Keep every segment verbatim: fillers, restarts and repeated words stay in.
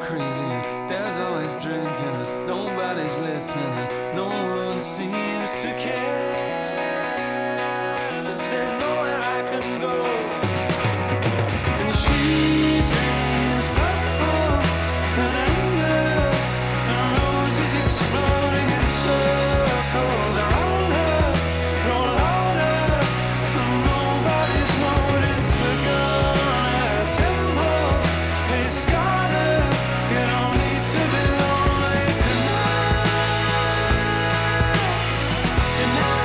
crazy. Dad's always drinking and nobody's listening and no one seems to care. There's nowhere I can go. And she dreams purple and anger and roses exploding in circles around her, grow louder and nobody's noticed the gun at a tempo. Hey Scarlet, you don't need to be lonely tonight, tonight.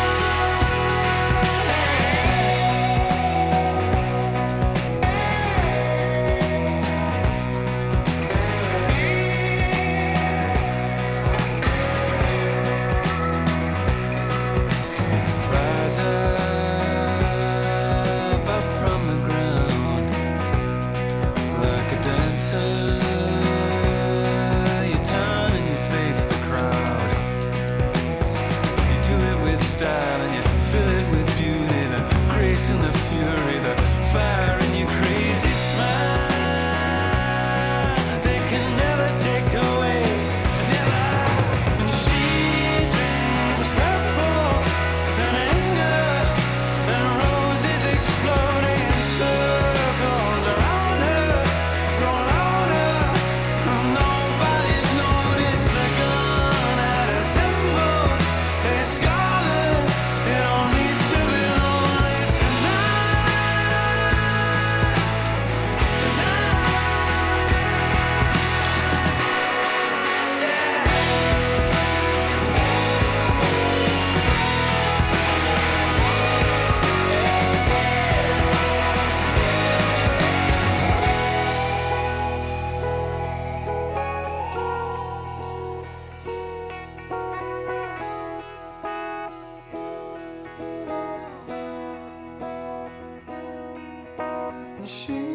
Rise up, up from the ground, like a dancer. You turn and you face the crowd. You do it with style and you fill it with beauty, the grace and the fury, the fire in your crazy smile. They can never take away, never. And she dreams purple and anger and roses exploding in circles around her, grow louder and nobody's noticed the gun at a tempo. Hey Scarlet, you don't need to be lonely tonight, tonight. And she